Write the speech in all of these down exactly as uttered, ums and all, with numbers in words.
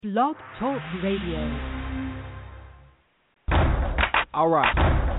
Blog Talk Radio. All right.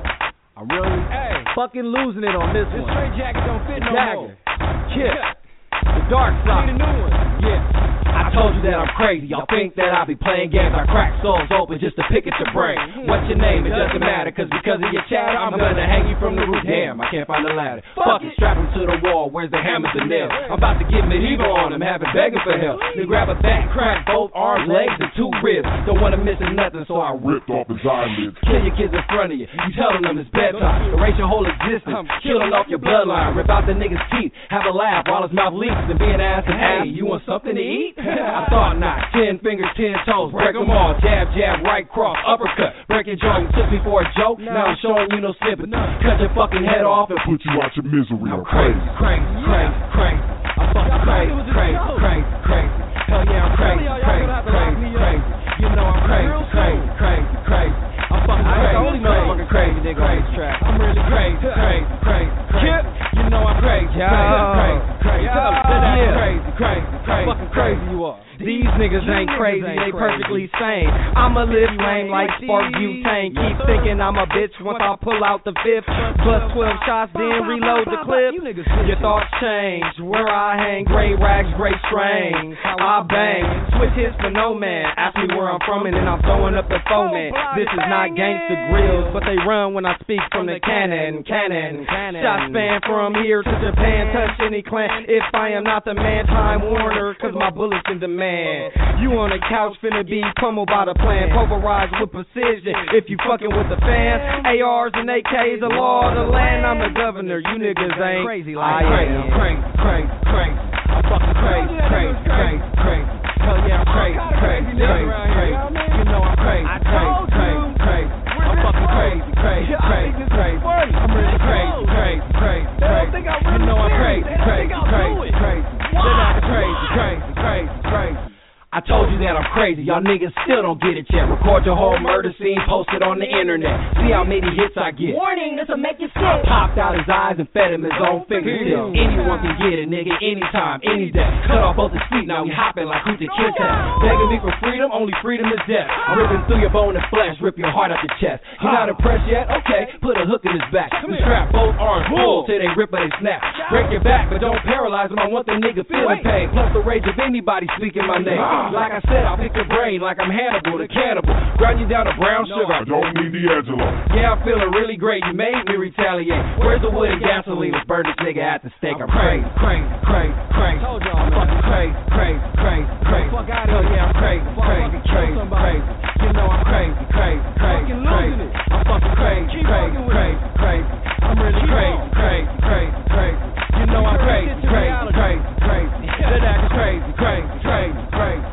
I'm really hey. fucking losing it on this, this one. This straight jacket don't fit the no Jagger. more. Kip. The dark side. Need a new one. Yeah. I told you that I'm crazy. Y'all think that I be playing games. I crack souls open just to pick at your brain. What's your name? It doesn't matter, cause because of your chatter, I'm gonna hang you from the roof. Damn, I can't find a ladder. Fuck it, strap him to the wall. Where's the hammers and nails? I'm about to get medieval on him, have it begging for help. Then grab a bat, crack both arms, legs, and two ribs. Don't wanna miss nothing, so I ripped off his eyelids. Kill your kids in front of you. You telling them it's bedtime. Erase your whole existence. Killing off your bloodline. Rip out the nigga's teeth. Have a laugh while his mouth leaks and be an ass and hey, you want something to eat? I thought not. Ten fingers, ten toes, break them all. Jab, jab, right cross, uppercut. Break your jaw. You took me for a joke. Now I'm showing you no sympathy. Cut your fucking head off and put you out your misery. I'm crazy, crazy, crazy, crazy. I'm fucking crazy, crazy, crazy, crazy. Hell yeah, I'm crazy, crazy, crazy, crazy. You know I'm crazy, crazy, crazy, crazy. I'm fucking crazy, only motherfucking crazy nigga on this track. I'm really crazy, crazy, crazy, crazy. You know I'm crazy, crazy, crazy, crazy. Yeah, crazy, crazy, crazy. Fucking crazy you are. These niggas ain't crazy, they perfectly sane. I'ma live lame like spark butane. Keep thinking I'm a bitch once I pull out the fifth. Plus twelve shots, then reload the clip. Your thoughts change, where I hang. Gray rags, gray strings, I bang. Switch hits for no man. Ask me where I'm from and then I'm throwing up the foreman. This is not gangsta grills, but they run when I speak from the cannon. Cannon, shots span from here to Japan. Touch any clan if I am not the man. Time Warner, cause my bullets in demand. You on the couch finna be pummeled by the plan. Pulverized with precision if you fucking with the fans. A Rs and A Ks, the law of the land. I'm the governor, you niggas ain't crazy like I am. Crazy, crazy, crazy. I'm fucking crazy, crazy, crazy, crazy. Hell yeah, I'm crazy, crazy, crazy, crazy. You know I'm crazy, crazy, crazy, crazy. I'm fucking crazy, crazy, crazy, crazy. I'm really crazy, crazy, crazy, crazy. You know I'm crazy, crazy, crazy, crazy. They're not crazy, crazy, crazy, crazy. I told you that I'm crazy, y'all niggas still don't get it yet. Record your whole murder scene, post it on the internet. See how many hits I get. Warning, this'll make you sick. I popped out his eyes and fed him his own fingertips. Anyone can get it, nigga, anytime, any day. Cut off both his feet, now we hopping like who's the kid test. Begging me for freedom, only freedom is death. I'm ripping through your bone and flesh, rip your heart out your chest. You not impressed yet? Okay, put a hook in his back. We strap both arms full till they rip or they snap. Break your back, but don't paralyze him. I want the nigga feeling pain. Plus the rage of anybody speaking my name. Like I said, I'll pick your brain like I'm Hannibal the cannibal. Grind you down to brown sugar. I don't need D'Angelo. Yeah, I'm feeling really great. You made me retaliate. Where's the wood and gasoline? Let's burn this nigga at the stake. I'm crazy, crazy, crazy, crazy. Told y'all, I'm fucking crazy, crazy, crazy, crazy. Fuck out of Hell here. yeah, I'm crazy, crazy, crazy, crazy. You know I'm crazy, crazy, crazy, crazy. I'm fucking crazy, crazy, crazy, crazy. I'm really crazy, crazy, crazy, crazy. You know I'm crazy, crazy, crazy, crazy. That act is crazy, crazy, crazy, crazy.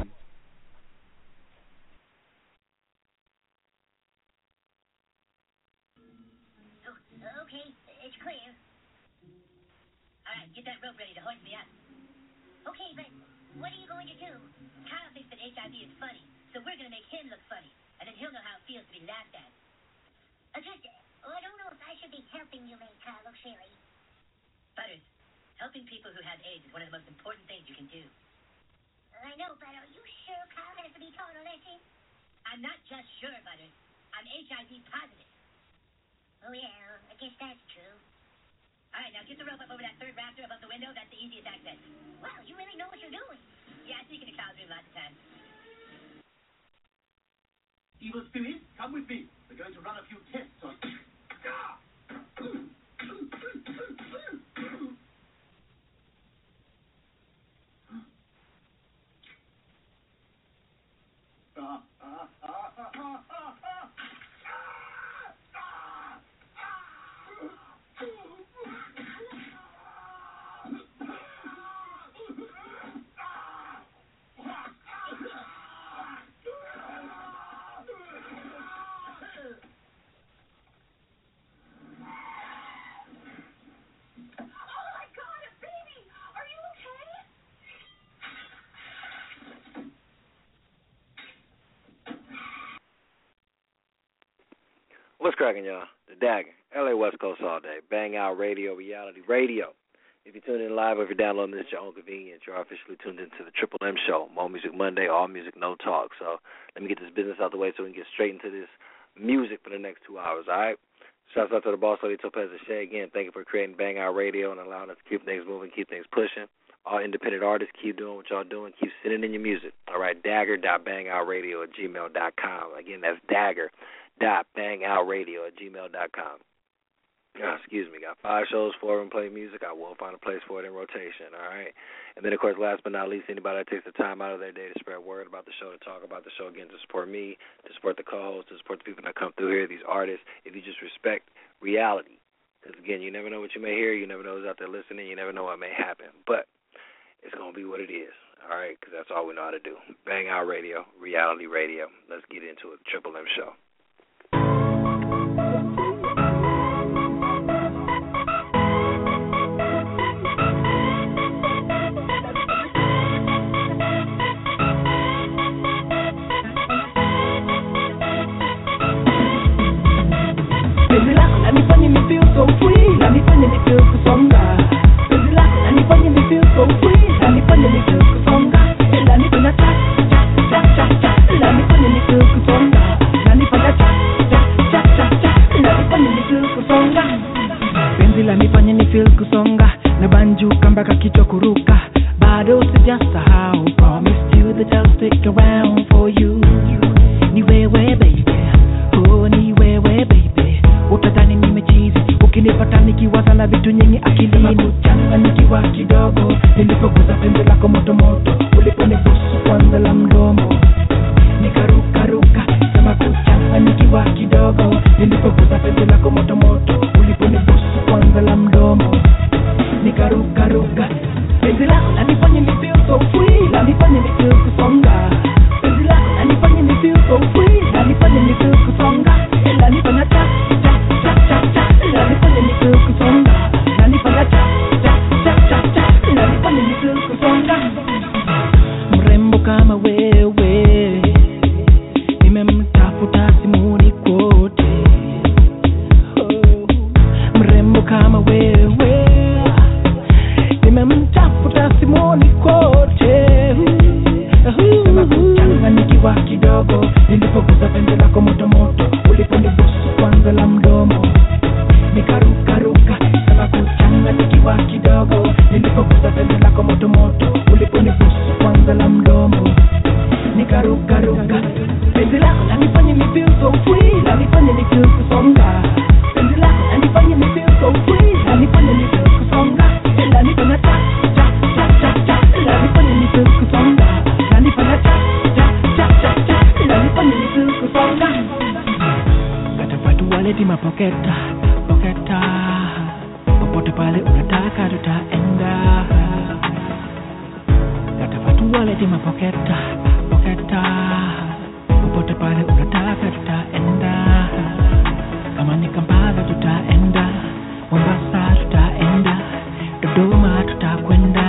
Get that rope ready to hoist me up. Okay, but what are you going to do? Kyle thinks that H I V is funny, so we're going to make him look funny, and then he'll know how it feels to be laughed at. Uh, just, oh, I don't know if I should be helping you make Kyle look silly. Butters, helping people who have AIDS is one of the most important things you can do. I know, but are you sure Kyle has to be taught a lesson? I'm not just sure, Butters. I'm H I V positive. Oh, yeah, I guess that's true. All right, now get the rope up over that third rafter above the window. That's the easiest access. Wow, you really know what you're doing. Yeah, I sneak into Kyle's room lots of times. Evil spirits, come with me. We're going to run a few tests on... Ah, ah, ah, ah, ah, ah, ah. What's cracking, y'all? The Dagger, L A West Coast all day. Bang out radio, reality radio. If you're tuning in live or if you're downloading this at your own convenience, you're officially tuned into the Triple M Show, More Music Monday, All Music, No Talk. So let me get this business out the way so we can get straight into this music for the next two hours, all right? Shouts out to the boss lady, Topaz Shay. Again, thank you for creating Bang Out Radio and allowing us to keep things moving, keep things pushing. All independent artists, keep doing what y'all doing. Keep sending in your music. All right, dagger dot bang out radio at gmail dot com. Again, that's dagger dot bang out radio at gmail dot com. Oh, excuse me, got five shows, four of them play music. I will find a place for it in rotation, all right? And then, of course, last but not least, anybody that takes the time out of their day to spread word about the show, to talk about the show, again, to support me, to support the co-hosts, to support the people that come through here, these artists, if you just respect reality. Because, again, you never know what you may hear, you never know who's out there listening, you never know what may happen. But it's going to be what it is, all right, because that's all we know how to do. Bang Out Radio, reality radio. Let's get into it. Triple M Show. Let me find me feel so free. Let me find me feel so strong. Let me find me feel so free. Let me find me feel so strong. Let me find a cha cha cha cha. Let me find me feel so strong. Let me find a cha cha cha cha. Let me find me feel so strong. Penzi la nifanya ni feel kusonga na banjuka mpaka kichwa kuruka, bado sijasahau. Promised you that I'll stick around for you. Ni wewe baby, oh ni wewe baby. Utadhani nimechizi ukinipata nikiwaza na vitu nyingi akilini, uchanganyikiwa kidogo nilipoguza penzi lako moto moto, uliponibusu kwanza la mdomo nikaruka ruka, kama kuchanganyikiwa kidogo nilipoguza penzi lako moto moto, uliponibusu kwanza la mdomo nikaruka ruka. Penzi lako lanifanya ni feel so free, lanifanya ni feel kusonga. Penzi lako lanifanya ni feel so free, lanifanya ni feel kusonga. Lanifanya cha cha cha cha cha, lanifanya ni feel kusonga. Lanifanya cha cha cha cha cha, lanifanya ni feel kusonga. Mrembo kama wewe nimemtafuta simuni kote. Oh, mrembo kama wewe nimemtafuta simuni kote. Sema kuchanganyikiwa kidogo nilipoguza penzi lako moto moto, uliponibusu kwanza la mdomo nikaruka ruka. Sema kuchanganyikiwa kidogo nilipoguza penzi lako moto moto, uliponibusu kwanza la mdomo nikaruka ruka. Penzi lako lanifanya ni feel so free, lanifanya ni feel kusonga. Penzi lako lanifanya ni feel so free, lanifanya ni feel kusonga. Lanifanya cha cha cha cha cha, lanifanya ni feel kusonga. Lanifanya cha cha cha cha cha, lanifanya ni feel kusonga. Katapatu waleti mapoketa poketa, popote pale unataka tutaenda. Katapatu waleti mapoketa poketa, popote pale unataka tutaenda. Kama ni Kampala tutaenda, Mombasa tutaenda, Dodoma tutakwenda.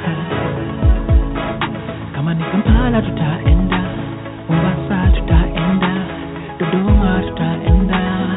Kama ni Kampala tutaenda, Mombasa tutaenda, Dodoma tutaenda.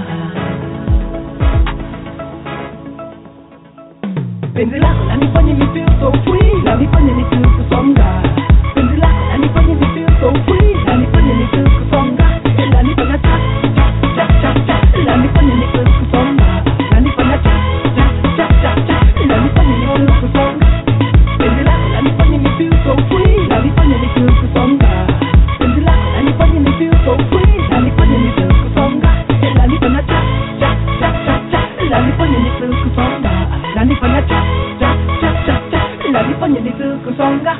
Penzi lako lanifanya ni feel so free, lanifanya ni feel kusonga. Penzi lako lanifanya ni feel so free, lanifanya ni feel kusonga. Lanifanya cha cha cha cha cha, lanifanya ni feel kusonga. Lanifanya cha cha cha cha cha, lanifanya ni feel kusonga. Penzi lako lanifanya ni feel so free, lanifanya ni feel kusonga. Penzi lako lanifanya ni feel so free, lanifanya ni feel kusonga. Lanifanya cha cha cha cha cha, lanifanya ni feel kusonga. Lanifanya cha cha cha cha cha, lanifanya ni feel kusonga.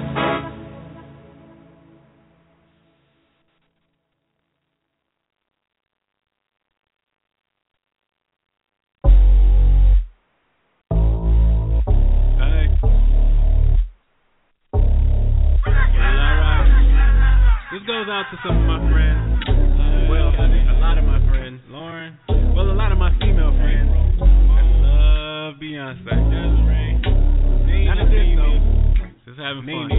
This goes out to some of my friends. Well, a lot of my friends. Lauren. Well, a lot of my female friends. I love Beyonce. That's right. Not a diss though. Just having fun.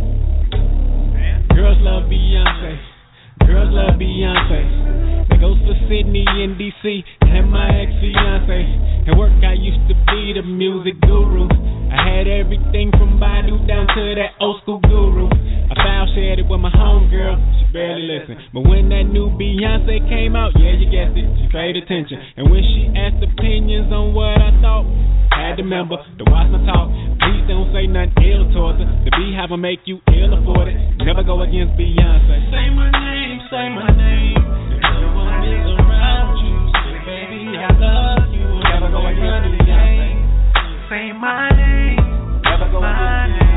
Girls love Beyonce. Girls love Beyonce. That goes for Sydney and D C and my ex-fiance. At work I used to be the music guru. Had everything from Badu down to that old school guru. I foul shared it with my homegirl, she barely listened. But when that new Beyonce came out, yeah, you guessed it, she paid attention. And when she asked opinions on what I thought, had to remember to watch my talk. Please don't say nothing ill towards her. The beehive will make you ill afford it. Never go against Beyonce. Say my name, say my name. If no one is around you, say baby I love you. Never go against Beyonce. Say my name, never go my name.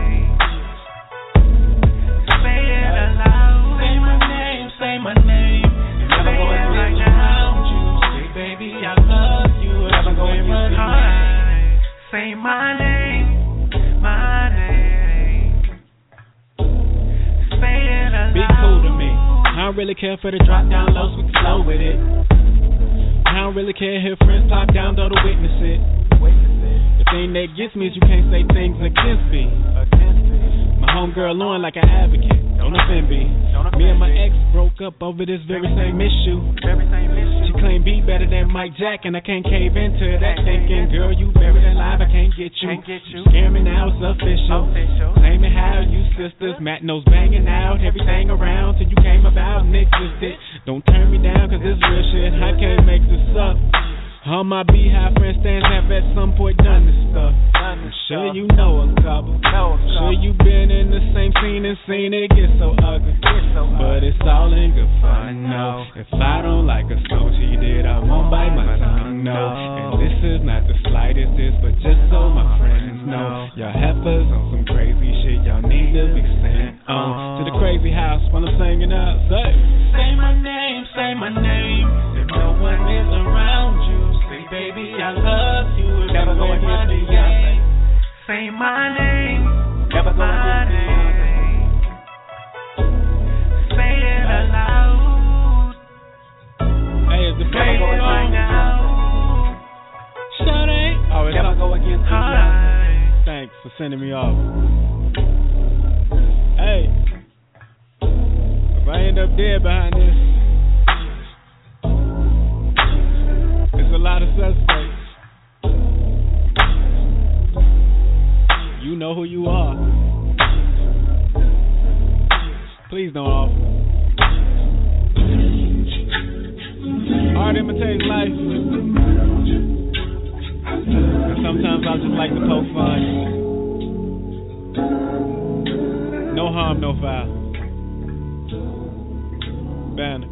Say it aloud. Say my name, say my name. Never go against around you. Say baby I love you. Never go against Beyonce. Say my name, my name. Say it aloud. Be cool to me. I don't really care for the drop down lows, we can flow with it. I don't really care if friends pop down, though, to witness it. The thing that gets me is you can't say things against me. My homegirl Lauren like an advocate, don't offend me. Me and my ex broke up over this very same issue. She claimed be better than Mike Jack, and I can't cave into that. Thinking, girl, you buried alive, I can't get you. Scare me now, it's official. Claiming how you sisters, Matt knows banging out everything around till you came about and existed. Don't turn me down, cause it's real shit, I can't make this up. All my beehive friends stands have at some point done this stuff. I'm sure you know a couple. Sure you been in the same scene and seen it get so ugly. But it's all in good fun, no. If I don't like a song she did, I won't bite my tongue, no. And this is not the slightest diss, but just so my friends know, y'all heifers on some crazy shit, y'all need to be sent on to the crazy house while I'm singing out. Say, say my name, say my name. If no one is around you, say baby I love you. Never go against Beyonce. Say my name, never go against Beyonce. Say it aloud. Hey, is the play on now? Shawty, oh, it never go against Beyonce. Thanks for sending me off. Hey, if I end up dead behind this, it's a lot of suspects. You know who you are. Please don't offer. Art imitates life. And sometimes I just like to poke fun. No harm, no foul. Banner.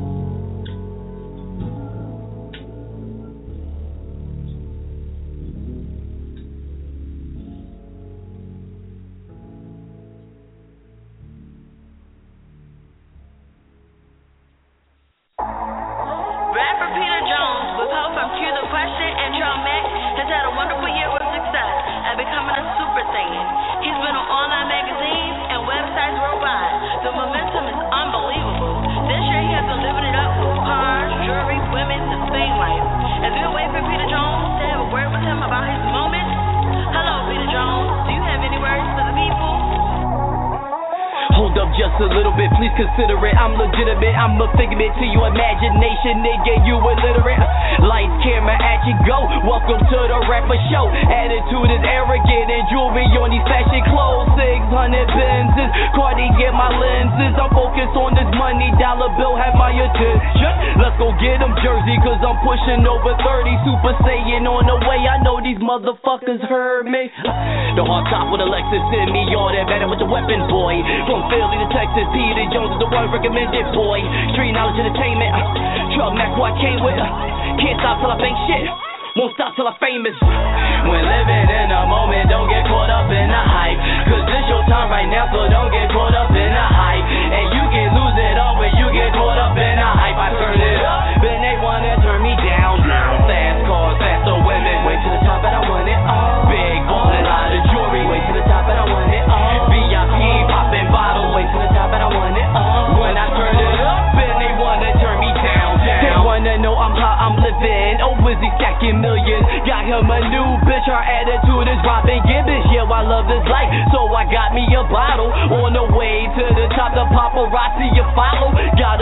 Just a little bit, please consider it. I'm legitimate, I'm a figment to your imagination, nigga, you illiterate. Lights, camera, action, go. Welcome to the rapper show. Attitude is arrogant and jewelry on these fashion clothes. six hundred Benzes, Cartier my lenses. I'm focused on this money, dollar bill have my attention. Let's go get them Jersey, cause I'm pushing over thirty. Super Saiyan on the way, I know these motherfuckers heard me. The hard top with a Lexus, send me all that better with the weapon, boy. From Philly to Texas, Peter Jones is the one recommended, boy. Street knowledge entertainment, uh, Truck Mac who I came with, uh, can't stop till I think shit, won't stop till I'm famous. When living in a moment, don't get caught up in the hype, cause this your time right now, so don't get caught up in the hype. And you can lose it all when you get caught up in the hype. I turn it up, then they wanna turn me down, down. Fast cars, faster women, way to the top and I want it all. Big ball and a lot of jewelry, way to the top and I want it all. V I P popping bottles, way to the top and I want it all. When I turn it up, then they wanna turn me down, down. They wanna know I'm how I'm living. Oh, Wizzy stacking millions. Got him a new bitch, her attitude is Robin Gibbons. Yeah, I love this life, so I got me a bottle. On the way to the top, the paparazzi you follow. Got a thing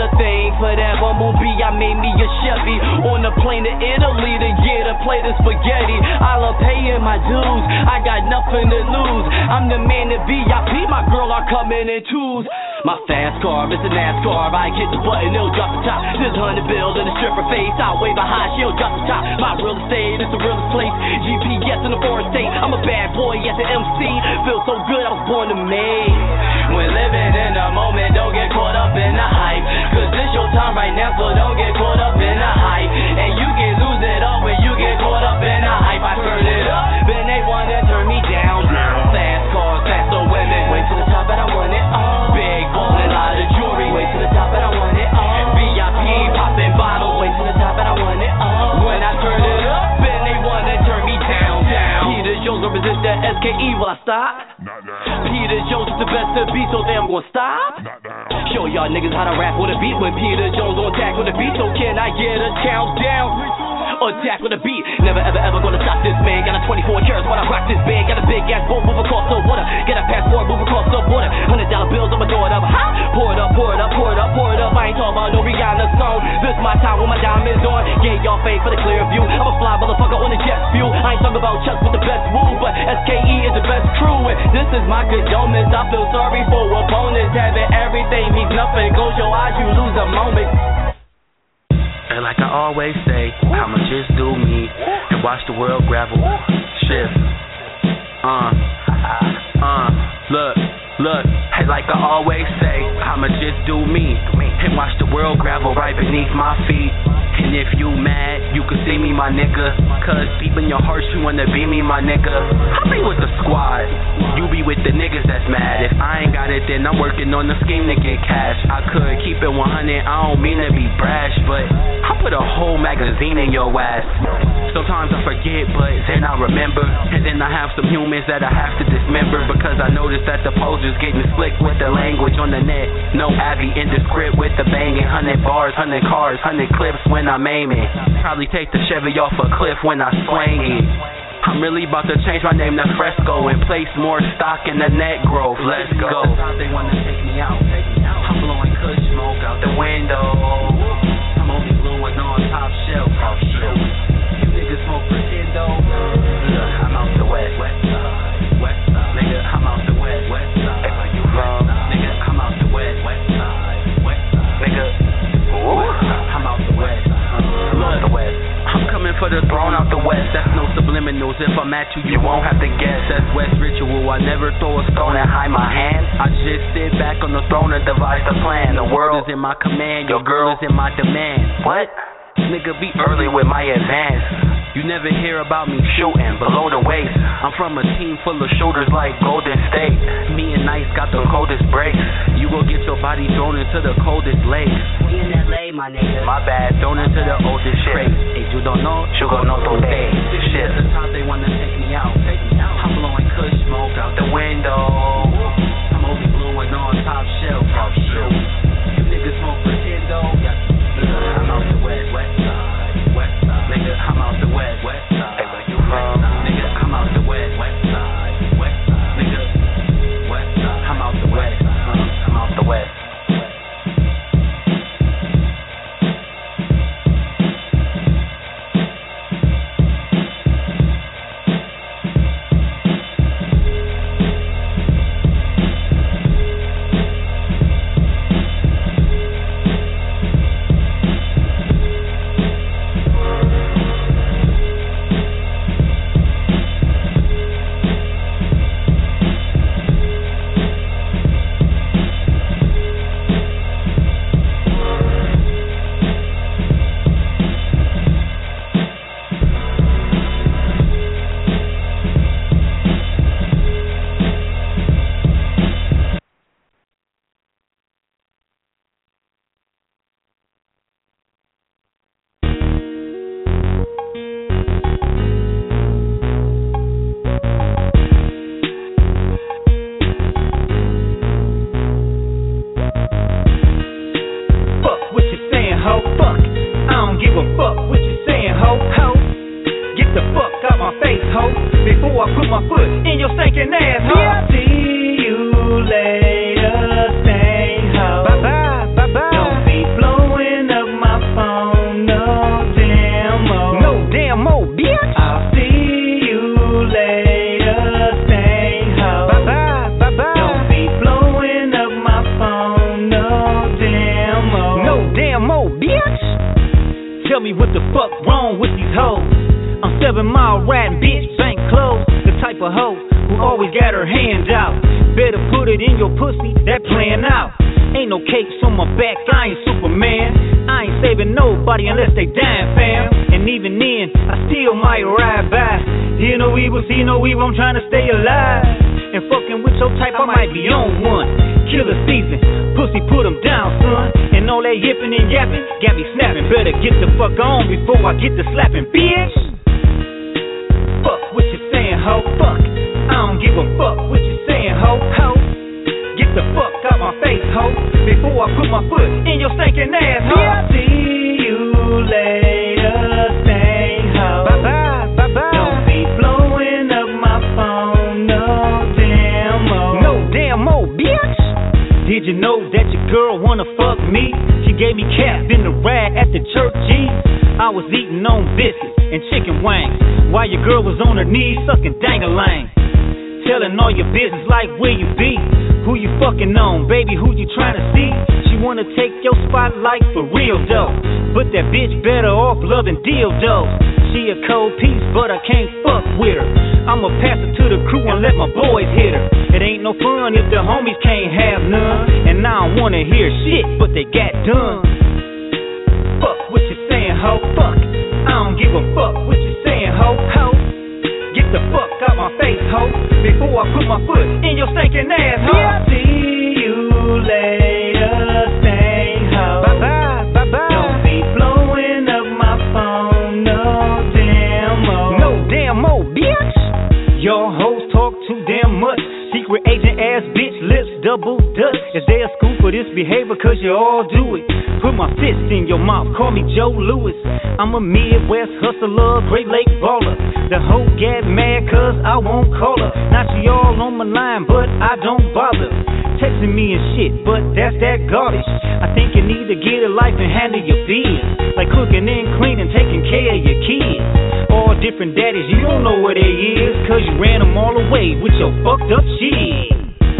waiting for that bumblebee. I made me a Chevy on the plane to Italy to get a plate of spaghetti. I love paying my dues, I got nothing to lose. I'm the man at V I P, my girl are coming in twos. My fast car, Mister NASCAR, I hit the button, it'll drop the top. This hundred bill in a stripper face, I'll wave a high, she'll drop the top. My real estate is the realest place, G P S in the forest state. I'm a bad boy at the M C, feel so good, I was born to make. When living in the moment, don't get caught up in the hype, cause this your time right now, so don't get caught up in the hype. And you can lose it all when you get caught up in the hype. I turn it up, then they wanna turn me down. Fast cars, faster women, way to the top and I want it all. Big ballin', lot of jewelry, way to the top and I want it all. V I P, poppin' bottles, way to the top and I want it all. When I turn it up, then they wanna turn me down, down. Peter Jones represents the S K E, will I stop? Not down. Peter Jones is the best to beat, so damn gonna stop? Not down. Show y'all niggas how to rap with a beat when Peter Jones on attack with a beat, so can I get a countdown? Attack with a beat, never ever ever gonna stop this man. Got a twenty-four carats when I rock this band. Got a big ass boat move across the water. Get a passport move across the border. Hundred dollar bills I'ma throw it up. Ha! Pour it up, pour it up, pour it up, pour it up. I ain't talking about no Rihanna song. This my time with my diamonds on. Get y'all faith for the clear view. I'm a fly motherfucker on the jet fuel. I ain't talking about Chuck with the best move, but S K E is the best crew. And this is my condolences. I feel sorry for opponents. Having everything means nothing. Close your eyes, you lose a moment. And like I always say, I'ma just do me and watch the world gravel shift. Uh, uh, look, look. Hey, like I always say, I'ma just do me and watch the world gravel right beneath my feet. And if you mad, you can see me, my nigga. Cause deep in your heart, you wanna be me, my nigga. I be with the squad, you be with the niggas that's mad. If I ain't got it, then I'm working on the scheme to get cash. I could keep it one hundred, I don't mean to be brash, but I put a whole magazine in your ass. Sometimes I forget, but then I remember. And then I have some humans that I have to dismember, because I noticed that the posters getting slick with the language on the net. No Abby in the script with the banging. Hundred bars, hundred cars, hundred clips when I'm aiming. Probably take the Chevy off a cliff when I swing it. I'm really about to change my name to Fresco and place more stock in the net growth. Let's go. They wanna take me out. I'm blowing kush smoke out the window. I'm only blowing on top shelf. You niggas smoke pretendo. Look, I'm out the west, west side, west side. Nigga, I'm out the west, west side. Hey, where you from? Nigga, I'm out the west, west side, west side. Nigga, I'm out the west. I'm out the west. I'm coming for the throne out the west. That's no subliminals. If I'm at you, you won't have to guess. That's West ritual. I never throw a stone and hide my hand. I just sit back on the throne and devise the plan. The world is in my command. Your girl is in my demand. What? Nigga, be early with my advance. You never hear about me shooting below the waist. I'm from a team full of shooters like Golden State. Me and Nice got the coldest breaks. You go get your body thrown into the coldest lakes. We in L A, my nigga. My bad, thrown into the oldest shit. If you don't know, you gon' know today. This shit. At the top they wanna take me out. I'm blowing kush smoke out the window. I'm only blowing on top shelf. You niggas smoke pretendo. I'm out the west, west side, west side. Nigga, I'm out the west, west side. Hey, where you from? Nigga, I'm out the west, west side, west side. Nigga, west side. I'm out the west, I'm out the west. damn more, bitch. Tell me what the fuck wrong with these hoes. I'm seven mile riding, bitch, bank closed. The type of hoe who always got her hand out. Better put it in your pussy, that playing out. Ain't no capes on my back, I ain't Superman. I ain't saving nobody unless they dying, fam. And even then, I still might ride by. Hear no evil, see no evil, I'm trying to stay alive. And fucking with your type, I might be on one. Killer season, pussy put them down, son. And all that yipping and yapping got me snapping. Better get the fuck on before I get to slapping, bitch. Fuck what you saying, ho, fuck. I don't give a fuck what you saying, ho, ho. Get the fuck out my face, ho, before I put my foot in your stinking ass, ho. Yeah. See you later, stay ho. Bye bye, bye bye. Don't be blowing up my phone, no damn more. No damn more, bitch. Did you know that your girl wanna fuck me? She gave me cap in the ride at the church, G. I was eating on biscuits and chicken wings while your girl was on her knees sucking dang-a-lang. Telling all your business like where you be, who you fucking on, baby, who you trying to see. She wanna take your spotlight for real though, but that bitch better off loving dildos. She a cold piece, but I can't fuck with her. I'ma pass it to the crew and let my boys hit her. It ain't no fun if the homies can't have none, and I don't wanna hear shit, but they got done. Fuck what you saying, ho, fuck. I don't give a fuck what you saying, ho, ho. Get the fuck out my face, ho, before I put my foot in your stinking ass, ho. Yeah. See you later, stay ho. Bye bye, bye bye. Don't be blowing up my phone, no damn more. No damn more, bitch. Your hoes talk too damn much. Secret agent ass bitch, lips double dutch. Is there a school for this behavior? Cause you all do it. Put my fist in your mouth, call me Joe Louis. I'm a Midwest hustler, Great Lake baller. The hoe get mad cause I won't call her. Now she all on my line, but I don't bother. Texting me and shit, but that's that garbage. I think you need to get a life and handle your biz. Like cooking and cleaning, taking care of your kids. All different daddies, you don't know what they is, cause you ran them all away with your fucked up shit.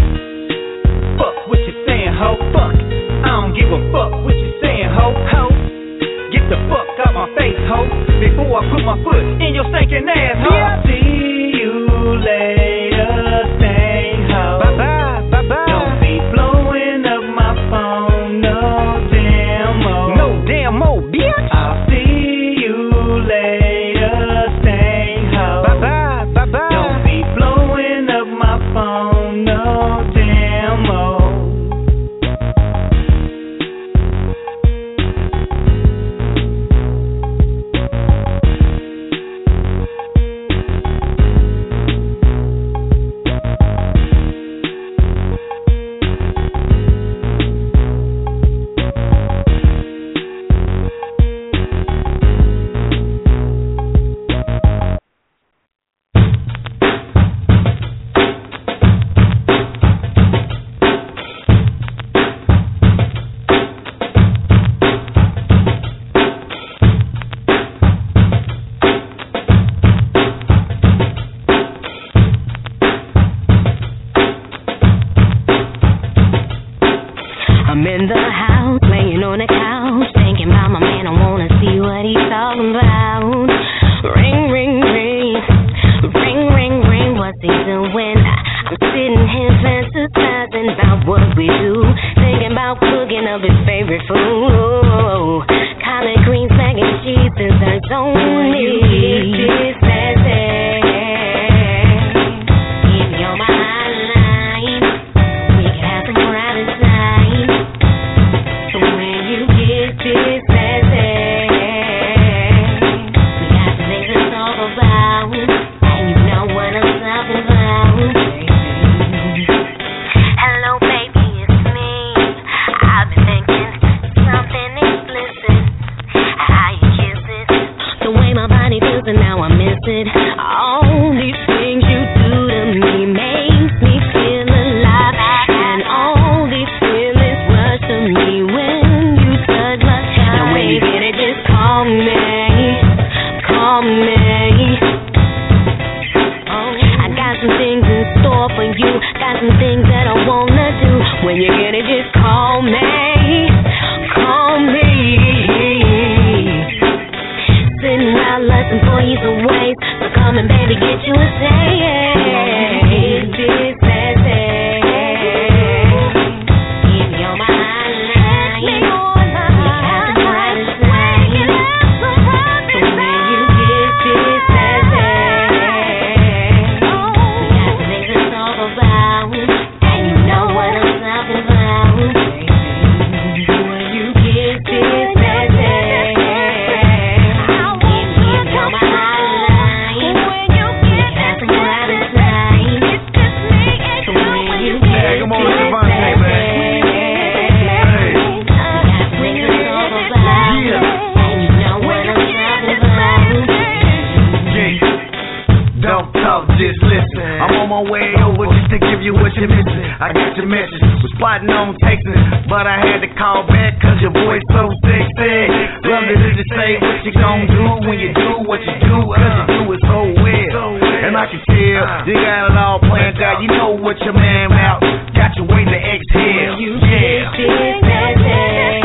Fuck what you saying, ho, fuck. I don't give a fuck what you saying, ho, ho. Get the fuck out my face, ho, before I put my foot in your stinking ass, ho. Yeah. See you later, stay ho. Bye bye, bye bye. Don't be blowing up my phone, no damn more. No damn more, bitch. I'll see you later, stay ho. Bye bye, bye bye. Don't be blowing up my phone, no damn more. I'm in the house, laying on the couch, thinking about my man, I wanna see what he's talking about. Ring, ring, ring, ring, ring, ring, what's he doing? I'm sitting here fantasizing about what we do, thinking about cooking up his favorite food. Oh, collard greens, mac and cheese, desserts only. This fancy. Give me on my hotline, we can have some private time. So when you get this fancy, we got some things to talk about, and you know what I'm talking about. Hello, baby, it's me. I've been thinking something explicit. How you kiss it, the way my body feels, and now I miss it. All these things you do to me makes me feel alive, and all these feelings rush to me when you touch my side. Now when you get it, just call me, call me. Oh, I got some things in store for you, got some things that I wanna do. When you get it, just call me, call me. on my way over just to give you what you're missing. I got your message, was plotting on texting, but I had to call back cause your voice so sexy. Love it to just say what you gon' do when you do what you do, cause you do it so well. And I can tell you got it all planned out. You know what your man out, got you waiting to exhale. Yeah.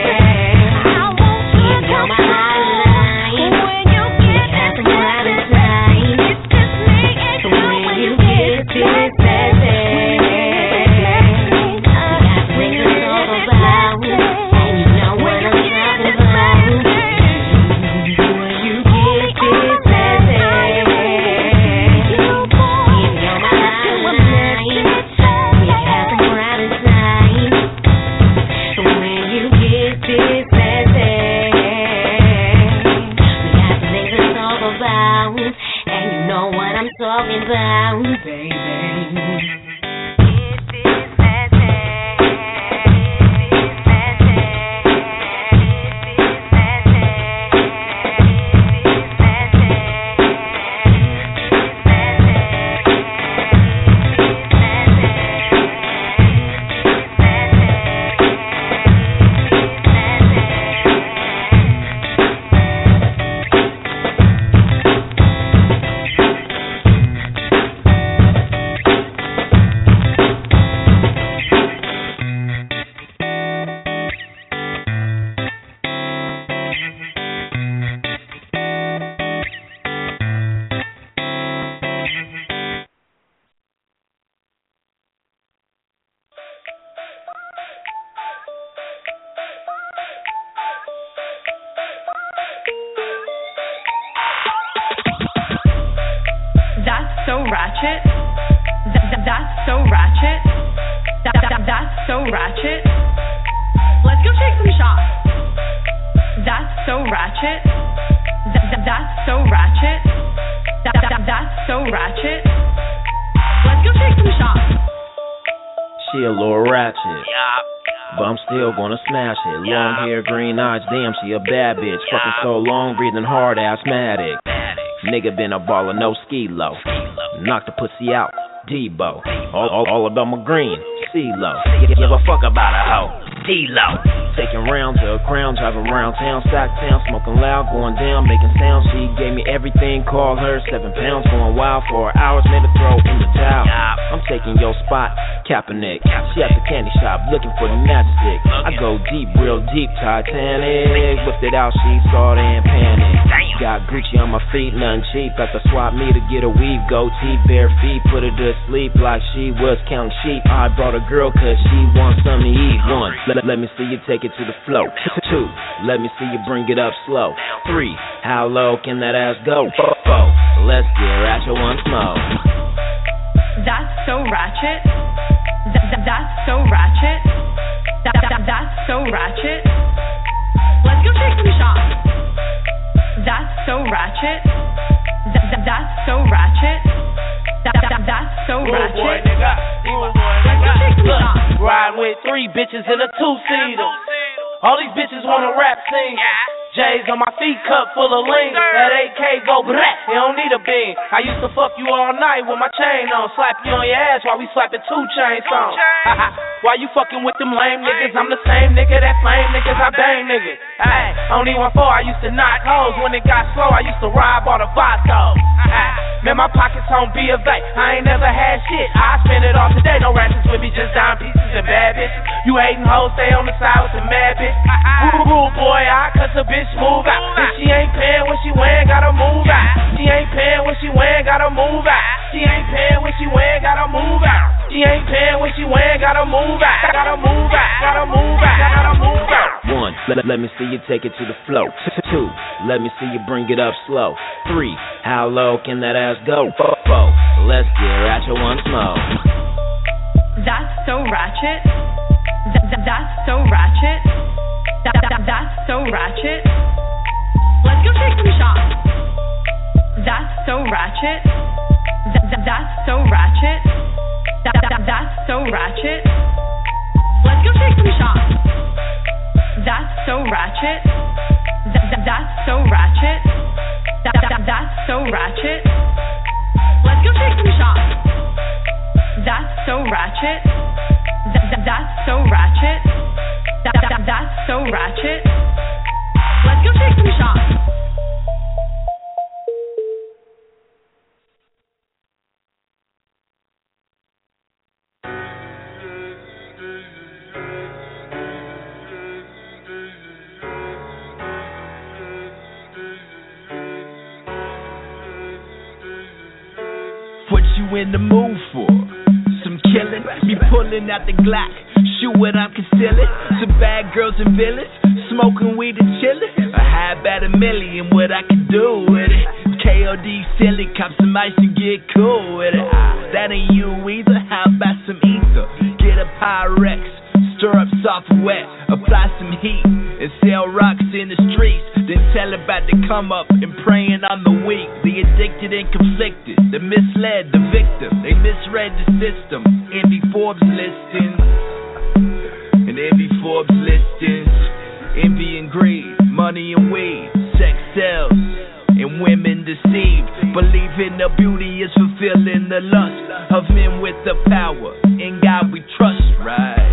Damn, she a bad bitch. Fucking so long, breathing hard, asthmatic. Nigga been a baller, no ski-lo. Knock the pussy out, Debo. All, all, all about my green, C-lo. Give a fuck about a hoe, D-lo. Taking rounds of a crown, driving around town, stock town, smoking loud, going down, making sounds. She gave me everything, called her seven pounds, going wild for hours, made her throw in the towel. I'm taking your spot, Kaepernick. She at the candy shop, looking for the matchstick. I go deep, real deep, Titanic. Whipped it out, she saw it and panicked. Got Gucci on my feet, nothing cheap. Got to swap me to get a weave, goatee, bare feet, put her to sleep like she was counting sheep. I brought a girl cause she wants something to eat. One, let, let me see you take it to the flow. Two, let me see you bring it up slow. Three, how low can that ass go? Four, let's get ratchet once more. That's so ratchet. Th- th- that's so ratchet. Th- th- that's so ratchet. Let's go take some shots. That's so ratchet. Th- th- that's so ratchet. Th- th- that's so ratchet. Boy, nigga. Let's go take some shots. Riding with three bitches in a two-seater. All these bitches wanna rap sing. J's on my feet, cup full of lean. That A K go brat, it don't need a bean. I used to fuck you all night with my chain on, slap you on your ass while we slapping two chain songs. Why you fucking with them lame niggas? I'm the same nigga that flame niggas, I bang niggas. Ay, only one four, I used to knock hoes. When it got slow, I used to rob all the vodka. Man, my pockets on B of A. I ain't never had shit, I spend it all today. No ratchets with me, just dime pieces and bad bitches. You hating hoes, stay on the side with the mad bitch. Rude, rude boy, I cut the bitch move out. If she ain't paying when she wearing, gotta move out. She ain't paying when she wearing, gotta move out. She ain't paying when she wearing, gotta move out. She ain't paying when she wearing, gotta move out. Gotta move out, gotta move out, gotta move out. One, let, let me see you take it to the flow. Two, let me see you bring it up slow. Three, how low can that ass go? Four, let's get ratchet once more. That's so ratchet. Th- th- that's so ratchet. Th- th- that's so ratchet. Let's go take some shots. That's so ratchet. Th- th- that's so ratchet. Th- th- that's so ratchet. Let's go take some shots. That's so ratchet. Th- th- that's so ratchet. Th- th- that's so ratchet. Let's go take some shots. that's so ratchet. Th- that's so ratchet. Th- th- that's so ratchet. Let's go take some shots. What you in the mood for? Some killing? Me pulling out the Glock, shoot what I'm concealing. Some bad girls and villains, smoking weed and chillin'. A high about a million, what I can do with it. K O D silly, cop some ice and get cool with it. Ah, that ain't you either, how about some ether? Get a Pyrex, stir up soft wet, apply some heat, and sell rocks in the streets. Then tell about the come up and praying on the weak. The addicted and conflicted, the misled, the victim. They misread the system. Envy Forbes listings, and envy Forbes listings. Envy and greed, money and weed, sex sells, and women deceived. Believe in the beauty is fulfilling the lust of men with the power. In God we trust, right?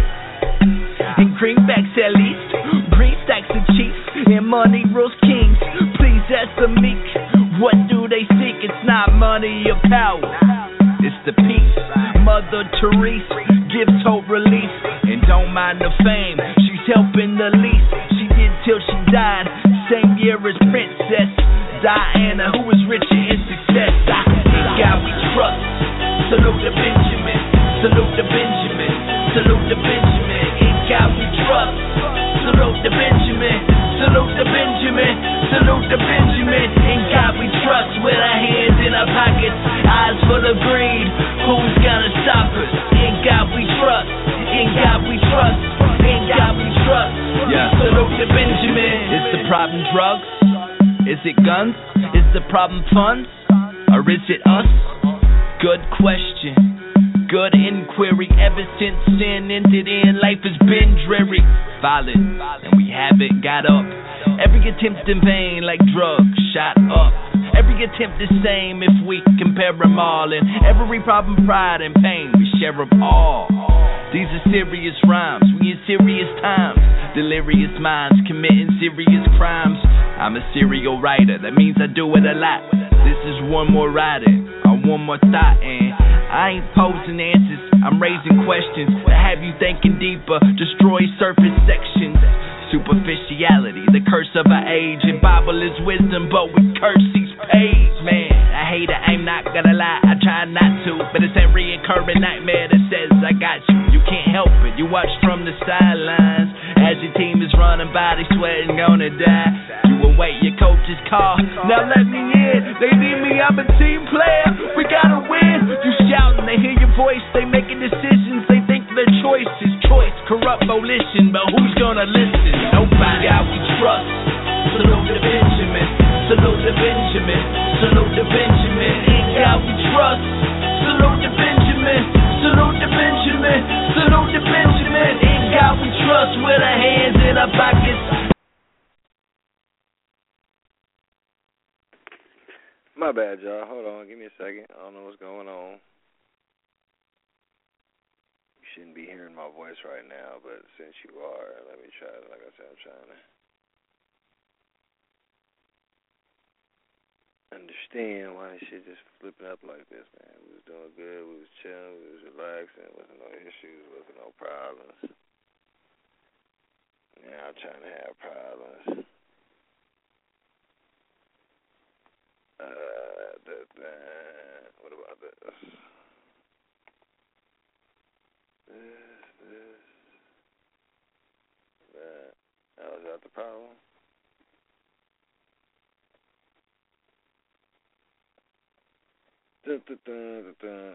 In greenbacks at least, green stacks of chiefs, and money rules kings. Please ask the meek, what do they seek? It's not money or power, it's the peace. Mother Teresa gives hope relief, and don't mind the fame, she's helping the least. She did till she died, same year as Princess Diana, who was richer in success. In God we trust. Salute to Benjamin, salute to Benjamin, salute to Benjamin. In God we trust. Salute to Benjamin, salute to Benjamin, salute to Benjamin. In God we trust. With our hands in our pockets, eyes full of greed, who's gonna stop us? In God we trust. In God we trust. In God we trust. Yeah. Salute to Benjamin. Is the problem drugs? Is it guns? Is the problem funds? Or is it us? Good question, good inquiry. Ever since sin entered in, life has been dreary, violent, and we haven't got up. Every attempt in vain, like drugs shot up. Every attempt the same if we compare them all. And every problem, pride, and pain, we share them all. These are serious rhymes, we in serious times. Delirious minds committing serious crimes. I'm a serial writer, that means I do it a lot. This is one more writing, or one more thought, and I ain't posing answers, I'm raising questions that have you thinking deeper, destroy surface sections. Superficiality, the curse of our age, and Bible is wisdom, but we curse each page. Man, I hate it, I'm not gonna lie, I try not to, but it's that reoccurring nightmare that says I got you. You can't help it, you watch from the sidelines as your team is running by, they sweating gonna die. You await your coach's call, now let me in, they need me, I'm a team player, we gotta win. You shouting, they hear your voice, they making decisions, they think their choice is choice, corrupt volition, but who's gonna listen? Nobody. God we trust. Salute to Benjamin, salute to Benjamin, salute to Benjamin. In God we trust. Salute to Benjamin, salute to Benjamin, salute to Benjamin. In God we trust. With our hands in our pockets. My bad, y'all. Hold on, give me a second. I don't know what's going on. You shouldn't be hearing my voice right now, but since you are, let me try it. Like I said, I'm trying to understand why this shit just flipping up like this, man. We was doing good, we was chilling, we was relaxing, wasn't no issues, wasn't no problems. Now I'm trying to have problems. Uh, the, the, what about this? This, this, that. Oh, is that the problem? Dun, dun, dun, dun, dun.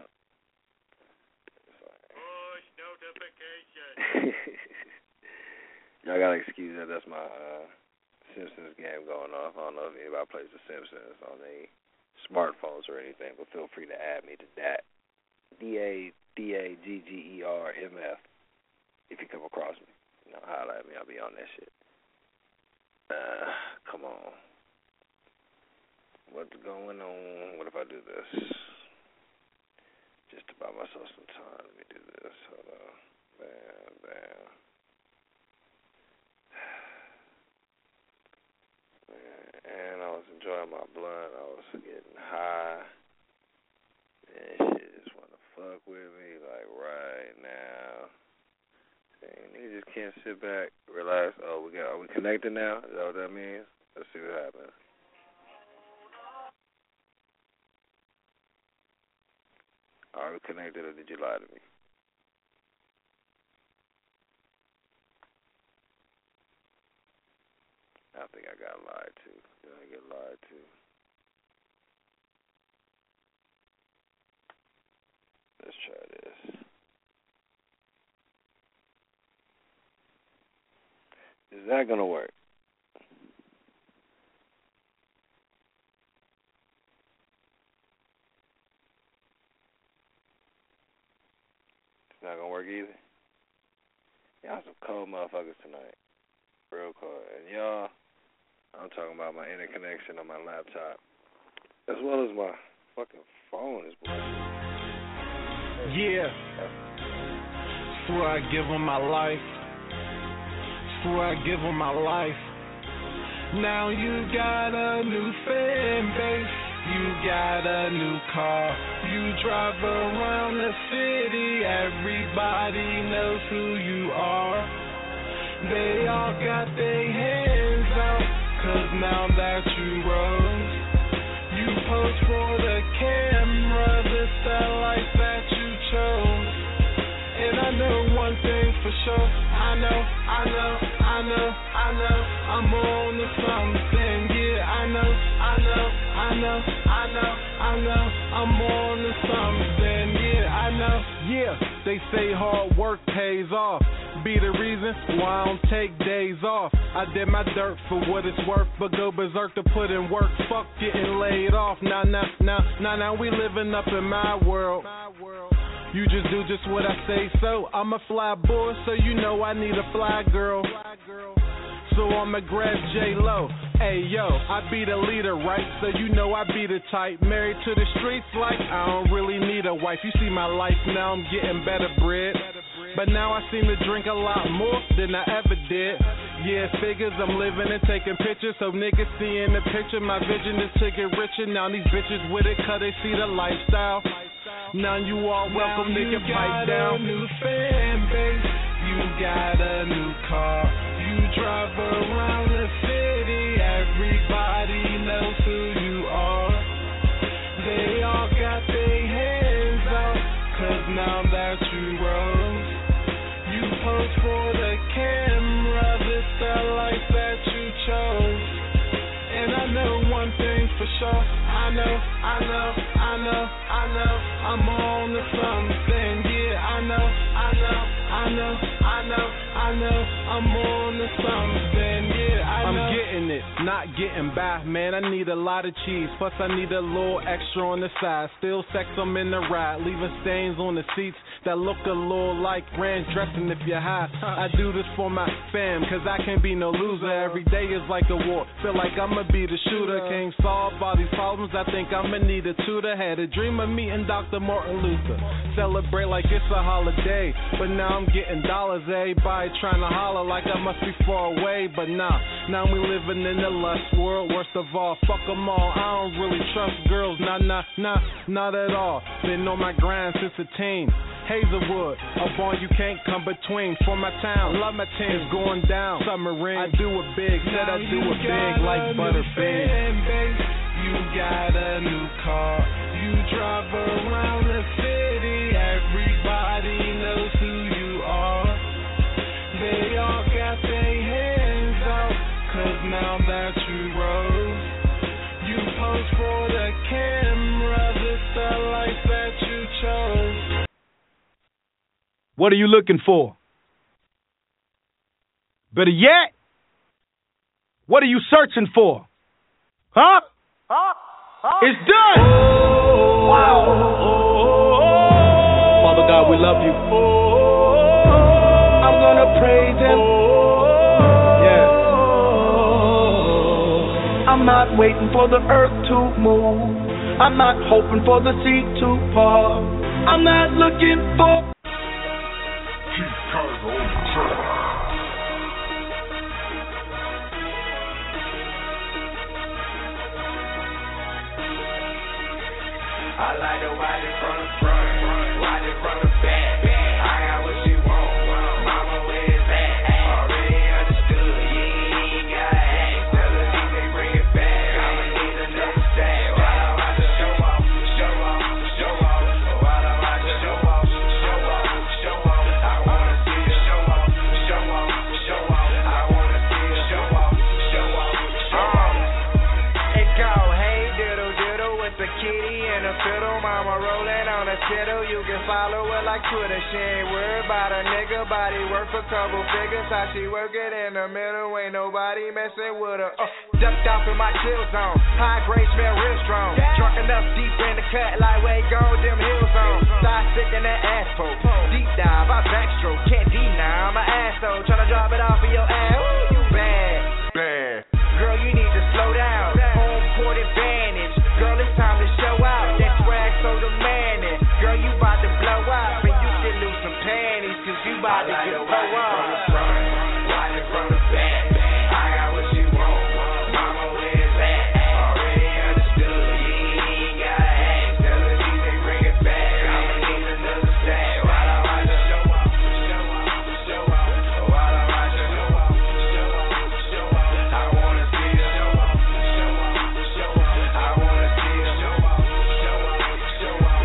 Push notification. Y'all gotta excuse that. That's my uh, Simpsons game going off. I don't know if anybody plays The Simpsons on their smartphones or anything, but feel free to add me to that. D A D A G G E R M F. If you come across me, you know, holler at me. I'll be on that shit. Uh, come on. What's going on? What if I do this? Just to buy myself some time. Let me do this. Hold on. Bam, bam. And I was enjoying my blunt. I was getting high. And shit just want to fuck with me, like, right now. And you just can't sit back, relax. Oh, we got, are we connected now? Is that what that means? Let's see what happens. Are we connected, or did you lie to me? I think I got lied to. Did I get lied to? Let's try this. Is that going to work? It's not going to work either? Y'all some cold motherfuckers tonight. Real cold. And y'all, I'm talking about my interconnection on my laptop, as well as my fucking phone is broken. Yeah. Swear I give them my life. Swear I give them my life. Now you got a new fan base. You got a new car. You drive around the city. Everybody knows who you are. They all got their hands out, 'cause now that you rose, you pose for the camera. This that life that you chose. And I know one thing for sure. I know, I know, I know, I know I'm on to something. Yeah, I know, I know, I know, I know, I know I'm on to something. Yeah, I know. Yeah, they say hard work pays off. Be the reason why I don't take days off. I did my dirt for what it's worth, but go berserk to put in work. Fuck getting laid off. Now, now, now, now, now we living up in my world. You just do just what I say so. I'm a fly boy, so you know I need a fly girl. So I'ma grab J-Lo. Hey, yo, I be the leader, right? So you know I be the type. Married to the streets like I don't really need a wife. You see my life now, I'm getting better bread. But now I seem to drink a lot more than I ever did. Yeah, figures I'm living and taking pictures, so niggas seeing the picture. My vision is to get richer. Now these bitches with it 'cause they see the lifestyle. Now you all welcome, nigga, pipe down. You got a new fan base. You got a new car. You drive around the city. Everybody knows who you are. They all got their hands out, 'cause now that you rose, you pose for the camera. This the life that you chose. And I know one thing for sure. I know, I know, I know, I know I'm on to something. Yeah, I know, I know, I know, I know, I know I'm on to something. Yeah, I know. I'm getting it, not getting by, man. I need a lot of cheese, plus I need a little extra on the side. Still sex, I'm in the ride, leaving stains on the seats that look a little like ranch dressing if you're high. I do this for my fam, 'cause I can't be no loser. Every day is like a war, feel like I'ma be the shooter. Can't solve all these problems, I think I'ma need a tutor. Had a dream of meeting Doctor Martin Luther. Celebrate like it's a holiday, but now I'm getting dollars. Everybody trying to holler like I must be far away, but nah, now we living in the lust world. Worst of all, fuck them all, I don't really trust girls, nah, nah, nah, not at all. Been on my grind since a teen. Hazelwood, a barn you can't come between. For my town, love my teams going down. Submarine, I do it big, said I do it big like Butterbean. You got a new car, you drive around the city. Everybody knows who you are. They all got their hands out, 'cause now that you rose, you pose for the camera. This the life that you chose. What are you looking for? Better yet, what are you searching for? Huh? Huh? Huh? It's done! Oh, wow. Oh, Father God, we love you. I'm gonna praise him. Yeah. I'm not waiting for the earth to move. I'm not hoping for the sea to part. I'm not looking for. Keith Carter on the track. I like to watch it from the front, watch it from the back. I got what she want, mama, where it's at? Already understood, you ain't gotta ask. Tell her D J bring it back, I'ma need another stack. While I watch her show off, show off, show off. While I watch her show off, show off, show off. I wanna see her show off, show off, show off. I wanna see her show off, show off, show off. It go, hey diddle diddle with the kitty and the fiddle, mama rolling on a tittle. You can follow her like Twitter. She ain't worried about a nigga body worth a couple figures. How she work it in the middle, ain't nobody messing with her. Uh, ducked off in my chill zone, high grade smell real strong. Drunk enough deep in the cut, like way gone them hills on. Thigh stick in that asphalt, deep dive, I backstroke, can't deny I'm an asshole. Tryna drop it off of your ass, ooh, you bad, bad. Girl, you need to slow down, home court advantage. Girl, it's time to show out, that swag so demanding. Girl, you bout to blow up, and you can lose some panties, cause you bout to get blow up. Watch it from the back. I got what she want, mama, where it's at? Already understood, you ain't gotta ask. Tell her D J bring it back, I'ma need another stack. While I watch her show off, show off, show off. While I watch her show off, show off, show off. I wanna see her show off, show off, show off. I wanna see her show off, show off, show off.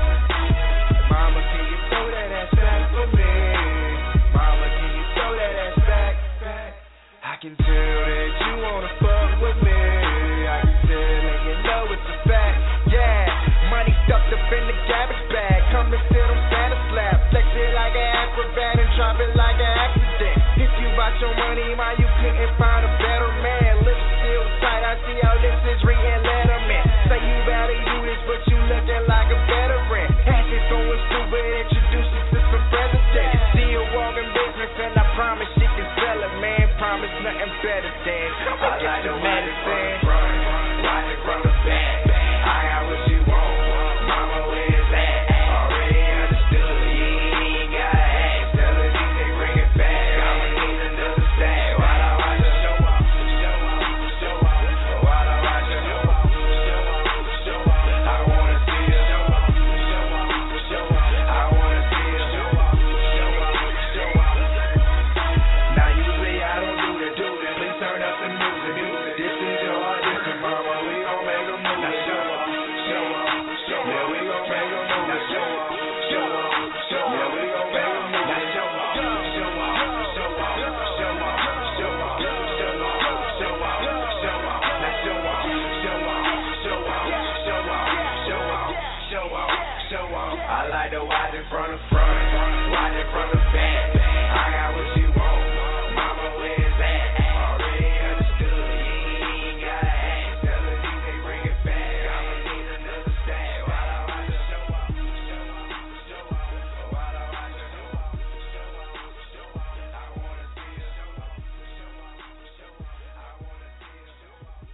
Mama, can you throw that ass back for me? Mama, can you throw that ass back? I can tell that you wanna fuck with me. I can tell and you know it's a fact. Yeah, money stuffed up in the garbage bag. Come and sit on Santa slab. Flex it like an acrobat and drop it like an accident. If you bought your money, why you couldn't find a better man? Lips still tight, I see your lips is reading letterman. Say you barely do this, but you looking like a veteran. Acting so stupid, introduce you to some presidents. See you walking business, and I promise she can sell it, man. Promise nothing better than I get your medicine. Watch it from the back. I got what she want, mama, where it's at? Already understood, you ain't gotta ask. Tell her D J bring it back, I'ma need another stack. While I watch her show off, show off, show off. While I watch her show off, show off, show off. I wanna see her show off, show off, show off. I wanna see her show off, show off, show off. Now usually I don't do the do this. Please turn up the music, music. This is your audition, mama. We gon' make a move. Now show off, show off, show off. Yeah, we gon' make a move. Now show off, show off, show off. Yeah, we gon' make a move. Now show off, show off, show off, show off, show off, show off, show off, show off. Now show off, show off, show off, show off, show off, show off, show off. I like to watch it from the front, watch it from the back. I got what she want, mama, where it's at? Already understood, you ain't gotta ask. Tell her D J bring it back, I'ma need another stack. While I watch her show off, show off, show off. While I watch her show off, show off, show off. I wanna see her show off, show off, show off. I wanna see her show off, show off, show off.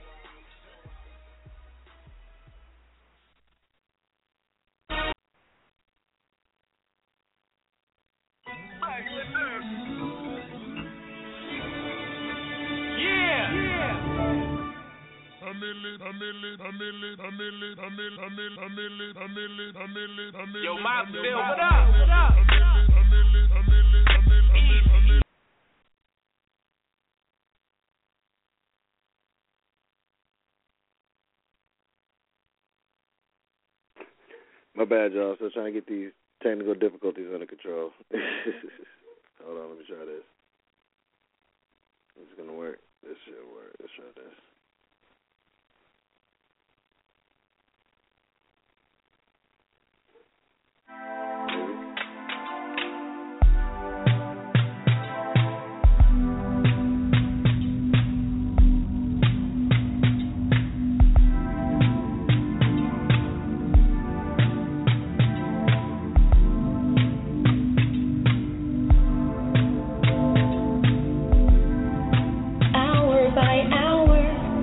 Yo, Mobsteel, what up? What up? Easy. My bad, y'all. Still trying to get these technical difficulties under control. Hold on, let me try this. It's gonna work. This should work. Let's try this. Hour by hour,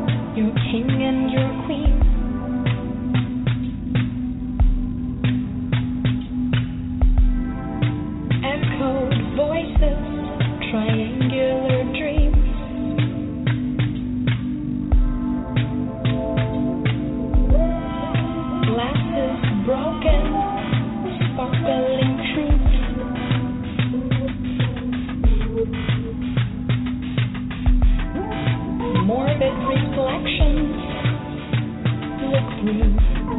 morbid reflections look through.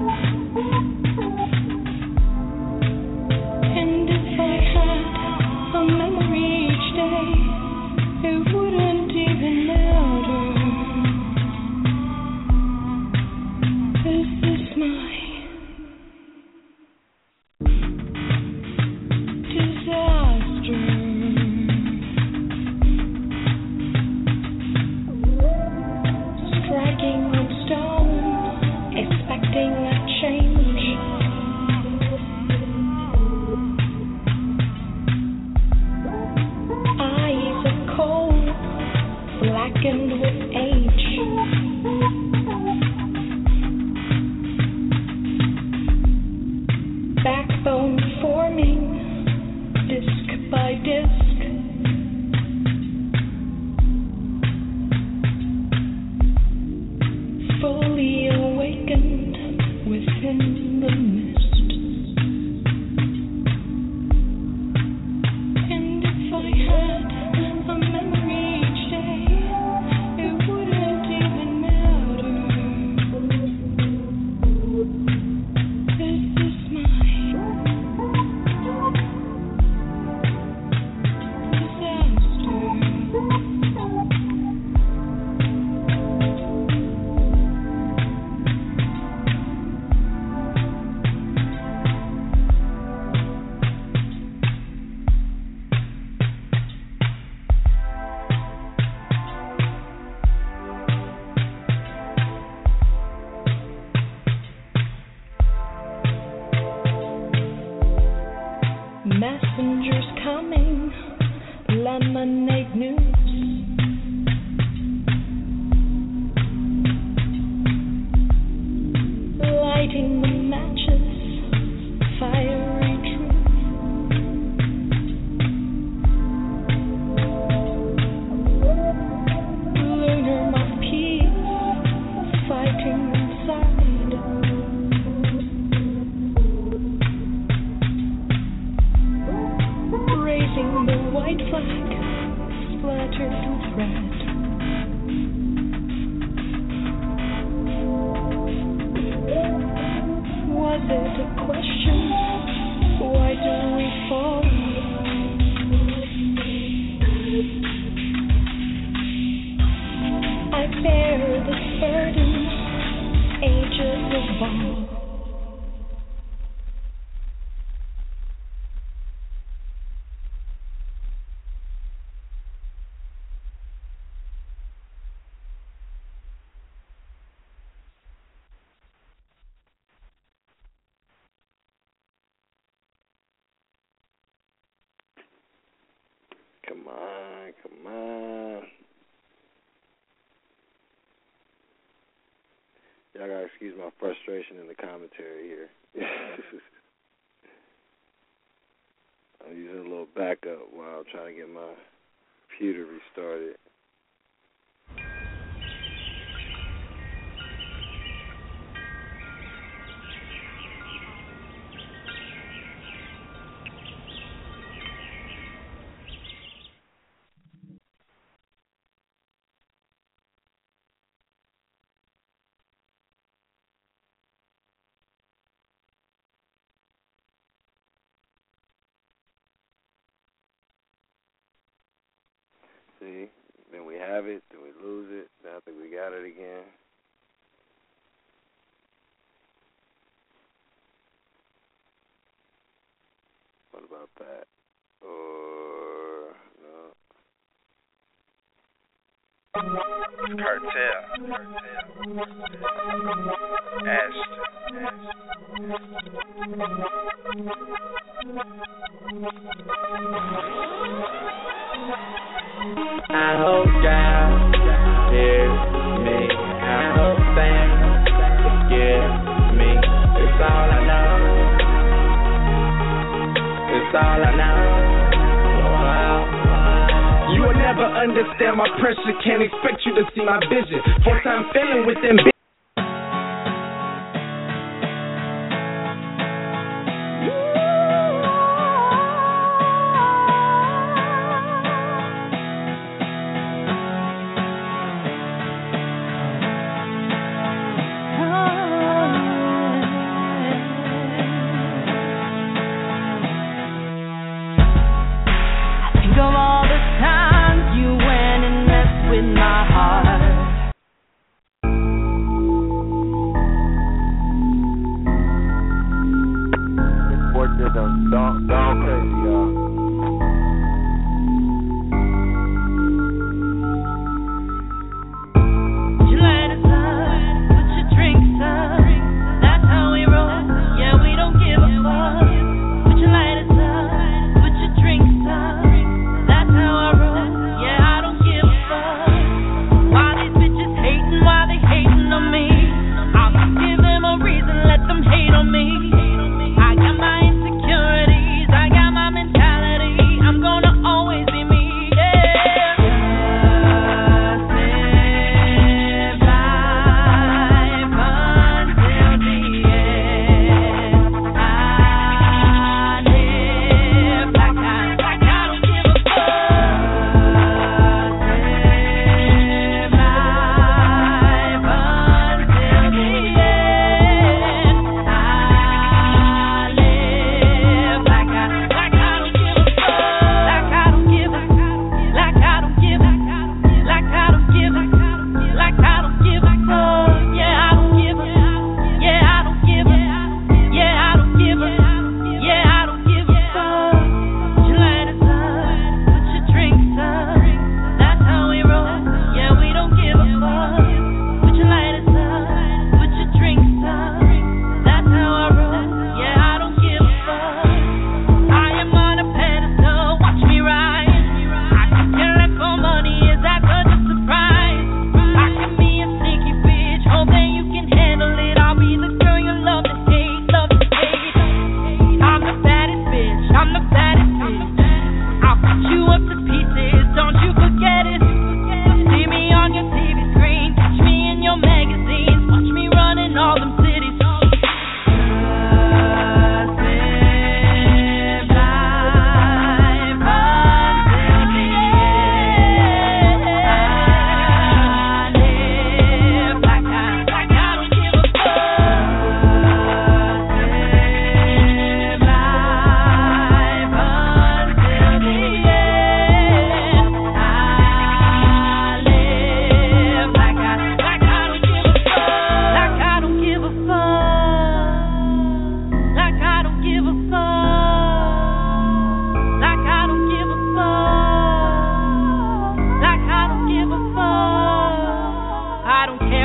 And if I had a memory each day, it wouldn't even matter. Is this my disaster? Striking on stone, expecting a change. Eyes are cold, blackened with age. Backbone forming, disc by disc. Fully awakened within the mist. And if I had a memory each day, it wouldn't even matter. Is this my messengers coming, lemonade news. Lighting the matches, fiery truth. Lunar monkeys fighting inside. Raising the white flag, splattered with red. Was it a question? Why do we fall? I bear this burden, ages of all. Come on, come on. Y'all gotta excuse my frustration in the commentary here. I'm using a little backup while I'm trying to get my computer restarted. See, then we have it, then we lose it, then I think we got it again. What about that? Or, no. Cartel. I hope God hears me. I hope Sam forgives me. It's all I know. It's all I know. You will never understand my pressure. Can't expect you to see my vision. Four time failing with ambition.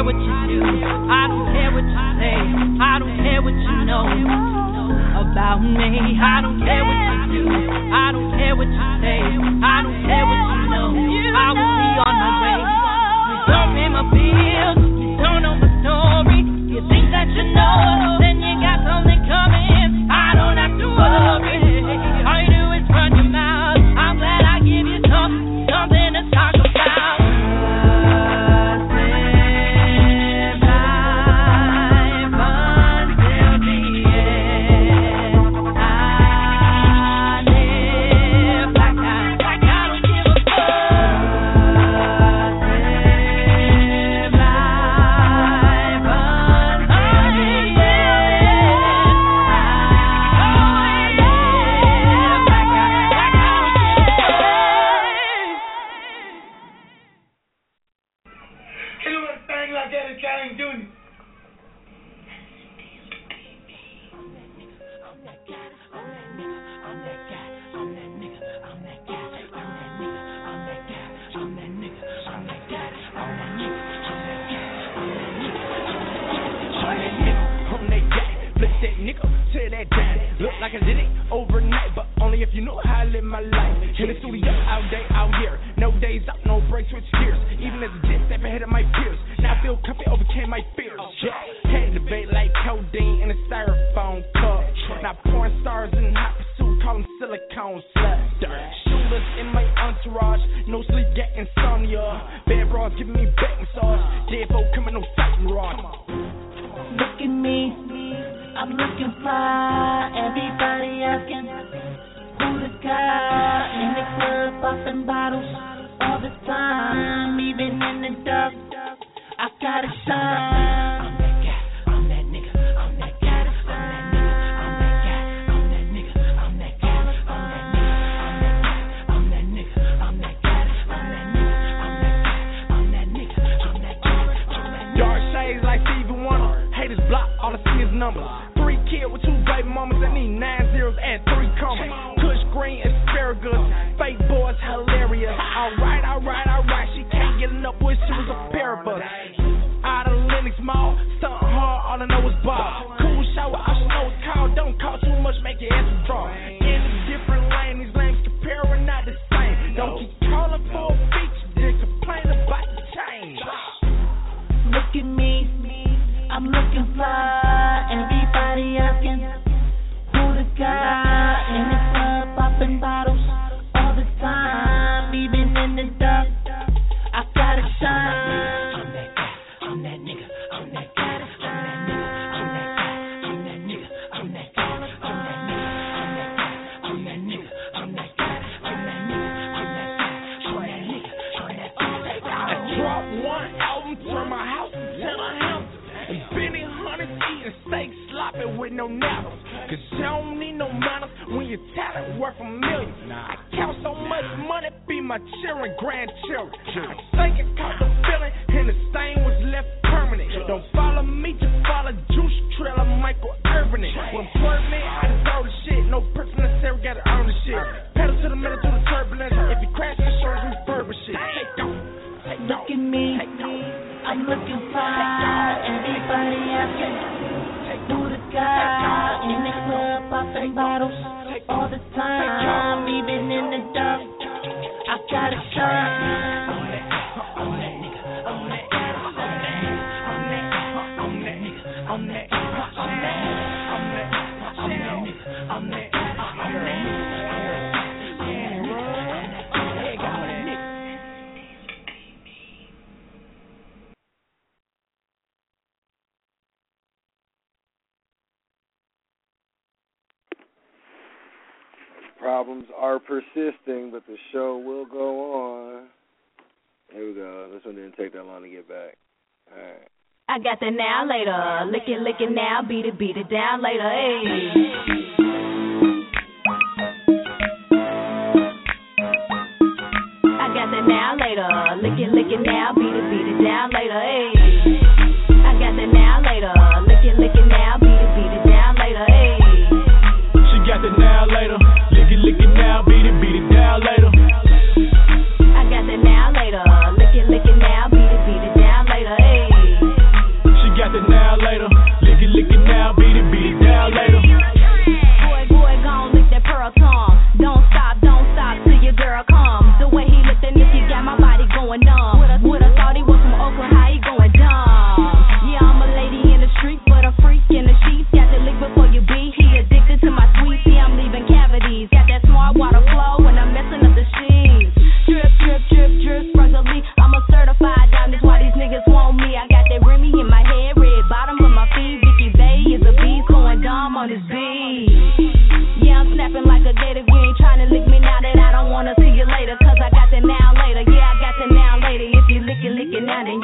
care what you do. I don't care what you say. I don't care what you know about me. I don't care what you do. I don't care what you say. I don't care what you know. I will be on my way. You don't pay my bills. You don't know my story. You think that you know, then you got something coming. I don't have to worry. All you do is run your mouth. I'm glad I give you something, something to talk about. Problems are persisting, but the show will go on. Here we go. This one didn't take that long to get back. All right. I got that now later. Lick it, lick it now. Beat it, beat it down later. Hey. I got that now later. Lick it, lick it now. Beat it, beat it down later. Hey. I got that now later. Lick it, lick it now. Beat it, beat it down later. Hey. She got that now later. Lick it, lick it now. Beat it, beat it down later. I got that now later. Lick it, lick it now. Beat it, beat it down later. Hey.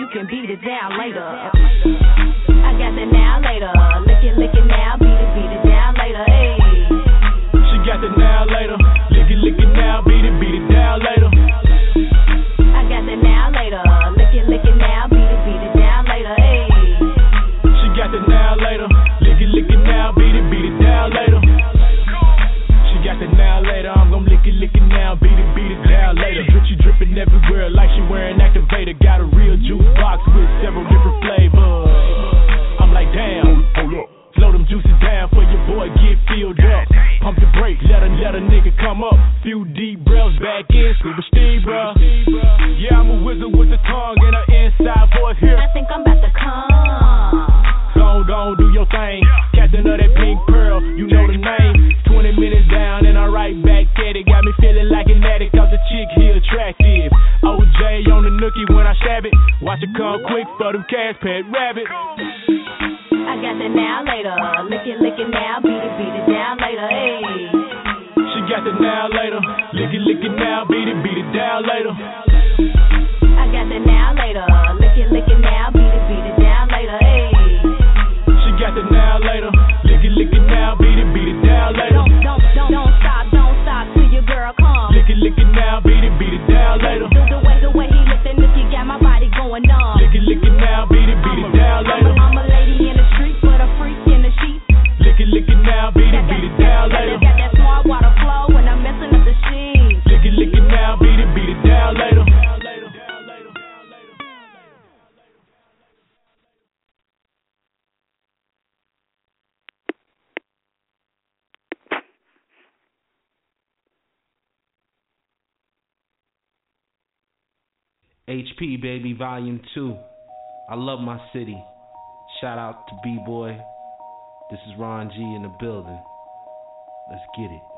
can beat it down later. I got that now later. Lick it, lick it now, beat it, beat it down later. Hey. She got that now later. Lick it, lick it now, beat it, beat it down later. I got that now later. Lick it, lick it now, beat it, beat it down later. Hey. She got that now later. Lick it, lick it now, beat it, beat it down later. She got that now later. I'm gon' lick it, lick it now, beat it, beat it down later. Drip, she dripping everywhere like she wearing activator. Got a real juice box with several different flavors. I'm like, damn. Hold up. Slow them juices down for your boy, get filled up. Pump the brakes, let a, let a nigga come up. Few deep breaths back in, Scuba Steve, bruh. Yeah, I'm a wizard with the tongue and an inside voice here. I think I'm about to come. Gon' gon' do your thing. Captain of that pink pearl, you know the name. twenty minutes down and I'm right back at it. Got me feeling like an addict cause the chick here attractive. O J on the nookie when I stab it. Watch it come quick for them cash pet rabbit. I got that now later. Lick it, lick it now, beat it, beat it down later. Hey. She got that now later. Lick it, lick it now, beat it, beat it down later. I got that now later. Lick it, lick it now, beat it, beat it down later. Hey. She got that now later. Lick it, lick it now, beat it, beat it down later. Don't, don't, don't, don't stop, don't stop till your girl come. Lick it, lick it now, beat it, beat it down later. Do the way, the way he lift and look, you got my body going numb. Lick it, lick it now, beat it, beat it down later. I'm a lady in the street, but a freak in the sheet. Lick it, lick it now, beat it, beat it down later. Got that smart water flow when I'm messing up the sheets. Lick it, lick it now, beat it, beat it down later. H P, baby, volume two. I love my city. Shout out to B-Boy. This is Ron G in the building. Let's get it.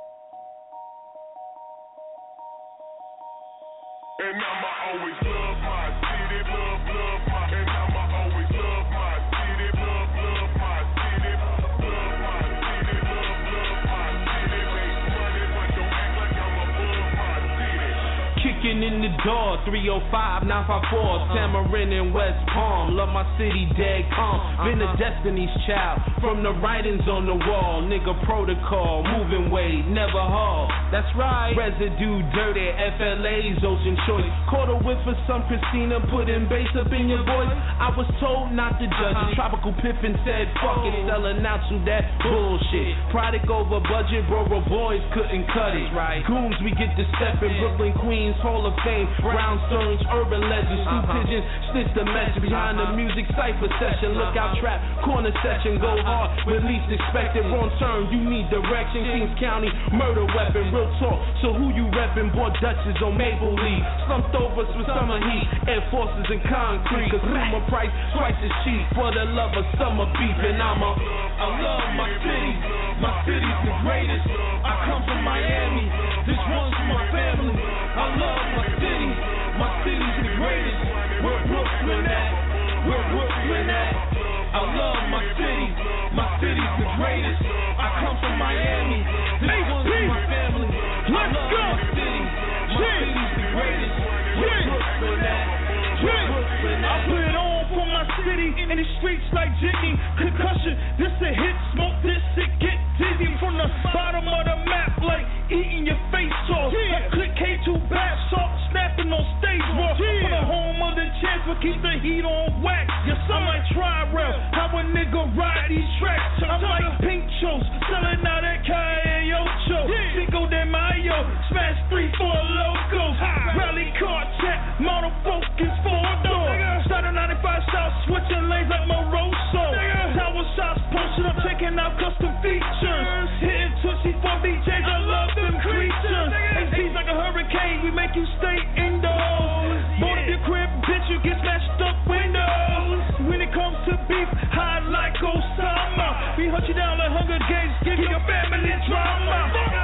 And I'ma always love my city, love, love my, and I'ma always love my city, love, love my city, love my city, love, love my city, make money, but don't act like I'm above my city. Kicking in the door, three oh five, nine five four, Tamarin and West Palm. Love my city, dead calm. Been a Destiny's Child, from the writings on the wall. Nigga protocol, moving weight, never haul. That's right, residue dirty, F L A's ocean choice. Caught a whiff for some Christina, putting bass up in your voice. I was told not to judge it. Tropical Pippin said, fuck it, selling out to that bullshit. Product over budget, bro, boys couldn't cut it. Right. Goons, we get to step in Brooklyn, Queens, Hall of Fame. Brown Stones, urban legends, Stu Pigeon, snitch the message behind the music cipher session. Look out, trap, corner section, go hard, when least expected. Wrong turn, you need direction. Kings County, murder weapon, real talk. So who you reppin'? Bought Dutchess on Maple Leaf. Slumped over some summer heat, Air Forces and concrete. Cause rumor price twice as cheap for the love of summer beef. And I'm a, I love my city, my city's the greatest. I come from Miami, this one's for my family. I love my city, my city's the greatest. Where Brooklyn at? Where Brooklyn at? I love my city, my city's the greatest. I come from Miami, this one's for my family. I love my city, my city's the greatest. Where Brooklyn at? Where Brooklyn at? I put it on for my city, in the streets like Jimmy. Concussion, this a hit, smoke this, it get dizzy. From the bottom of the map, like eating your face off. Yeah. I click K two bath salt, snapping on stage raw. Yeah. For the home of the chance, but keep the heat on wax. Yes, I might try rail, how a nigga ride these tracks. I'm like pink shows, selling out at Calle Ocho. Cinco de Mayo, smash three, four locos. Rally car check, model focus, four door. Started ninety-five south, switching lanes like Moroso. Tower shots, pushing up, checking out custom features. Hitting Tootsie for D Js, I love them creatures. X G's like a hurricane, we make you stay indoors. Board of your crib, bitch, you get smashed up windows. When it comes to beef, high like Osama. We hunt you down like Hunger Games, give your family drama.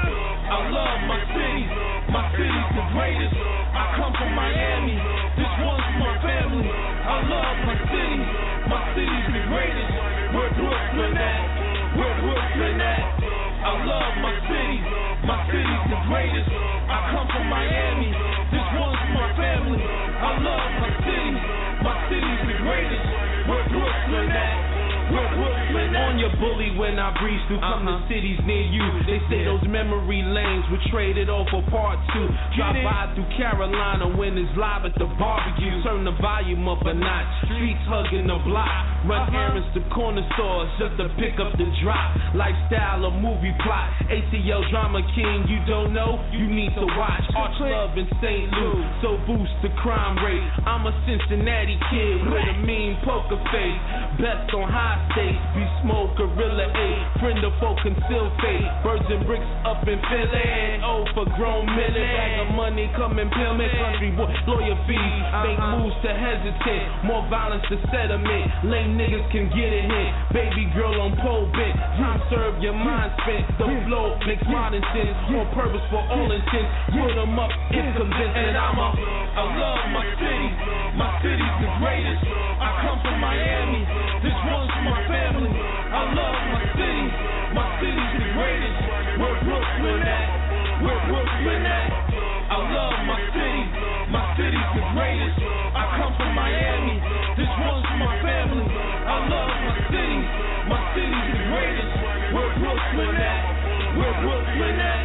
I love my city, my city's the greatest. I come from Miami, this one's for my family. I love my city, my city's the greatest. Where Brooklyn at? Where Brooklyn at? I love my city, my city's the greatest. I come from Miami, this one's for my family. I love my city, my city's the Brooklyn at? Where Brooklyn at? On your bully when I breeze through, come uh-huh. to cities near you. They say yeah. those memory lanes were traded off for part two. Drop by through Carolina when it's live at the barbecue. Turn the volume up a notch. Streets hugging the block. Run uh-huh. errands to corner stores just to pick up the drop. Lifestyle or movie plot. A T L Drama King, you don't know? You need to watch. Arch Love in Saint Louis, so boost the crime rate. I'm a Cincinnati kid with a mean poker face. Best on high stakes, be smoke, gorilla eight. Friend of folk conceal fate. Birds and bricks up in Philly. Oh, for grown men, bag of money, come and peel me. Country boy, lawyer fees. Make moves to hesitate. More violence to sediment. Lame niggas can get it hit. Baby girl on pole bit. Time serve your mind spent. The flow makes modern sense. On purpose for all intents. Put them up if convinced. And I'm a, I love my city. My city's the greatest. I come from Miami. This one's for my family. I love my city. My city's the greatest. Where Brooklyn at? Where Brooklyn at? I love my city. My city's the greatest. I come from Miami. This one's for my family. I love my city. My city's the greatest. Where Brooklyn at? Where Brooklyn at?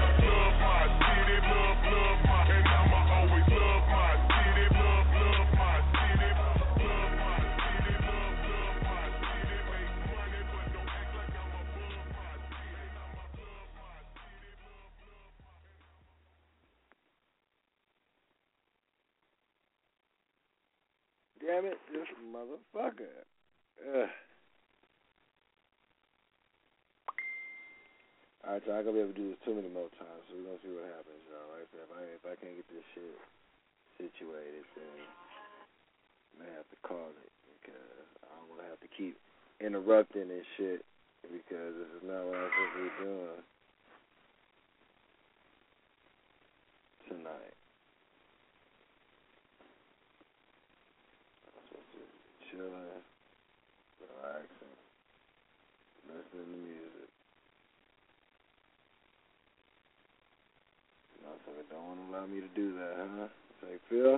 Damn it, this motherfucker. Ugh. Alright, so I'm gonna be able to do this too many more times, so we're gonna see what happens, y'all. Right? So if I if I can't get this shit situated, then I may have to call it because I'm gonna have to keep interrupting this shit because this is not what I'm supposed to be doing tonight. Chilling, relaxing, listening to music. Motherfucker don't want to allow me to do that, huh? Say, Phil?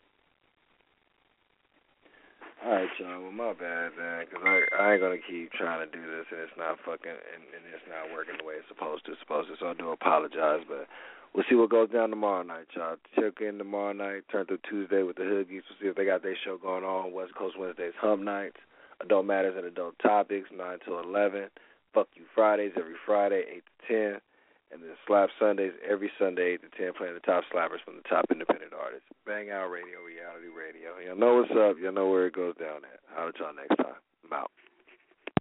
Alright, y'all, well, my bad, man, because I, I ain't going to keep trying to do this, and it's not fucking, and, and it's not working the way it's supposed to, supposed to, so I do apologize, but we'll see what goes down tomorrow night, y'all. Check in tomorrow night, turn through Tuesday with the Hoogies. We'll see if they got their show going on. West Coast Wednesdays, Hump Nights, Adult Matters and Adult Topics, nine till eleven. Fuck You Fridays, every Friday, eight to ten. And then Slap Sundays, every Sunday, eight to ten, playing the top slappers from the top independent artists. Bang Out Radio, Reality Radio. Y'all know what's up. Y'all know where it goes down at. Holler at y'all next time.